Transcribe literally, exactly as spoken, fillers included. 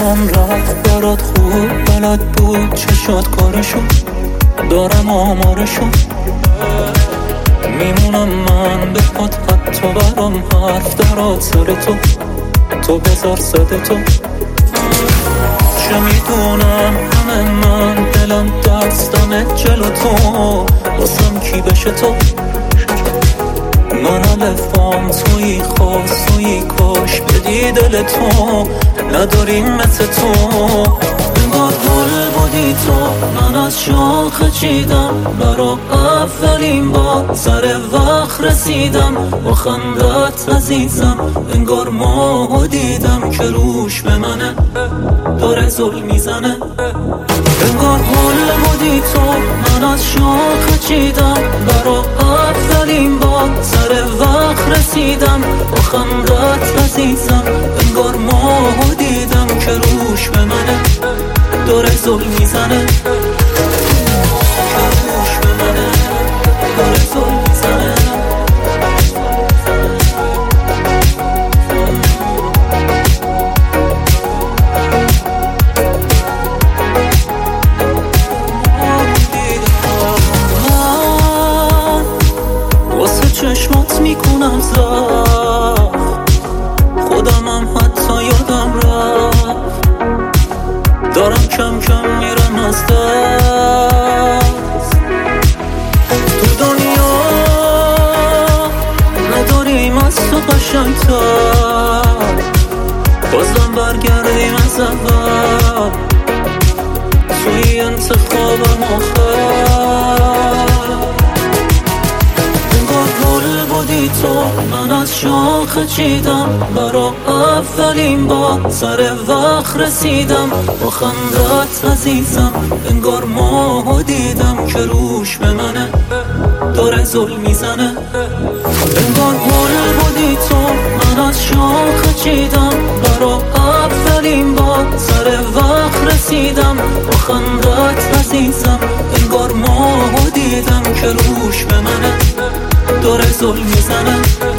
دلم رفت برات خوب بلد بود چشات کارشو دارم آمارشو میمونم من به پات حتی برام حرف درات سر تو تو بذار صد تو چه میدونم همه من دلم دستم جلو تو واسم کی بشه تو من الفام توی خواست توی کاش بدی دل تو نداریم مثل تو انگار گل بودی تو من از شاخه چیدم برا اولین بار سر وقت رسیدم با خندت عزیزم انگار ماهو دیدم که روش به منه داره زل میزنه انگار گل بودی تو من از شاخه چیدم برا اولین بار سر وقت رسیدم با خندت عزیزم انگار ماهو دیدم که روش به منه داره زل میزنه که روش به منه داره زل میزنه چشمات میکنم زخم خودمم حتی یادم رفت دارم کم کم میرم از دست تو دنیا نداریم از تو قشنگتر بازم برگردیم از اول توی انتخابم آخر بودی تو من از شاخه چیدم برا اولین بار سر وقت رسیدم با خندت عزیزم انگار ماهو دیدم که روش به منه داره زل میزنه انگار گل بودی تو من از شاخه چیدم برا اولین بار سر وقت رسیدم با خندت عزیزم انگار ماهو دیدم که روش به منه داره زل میزنه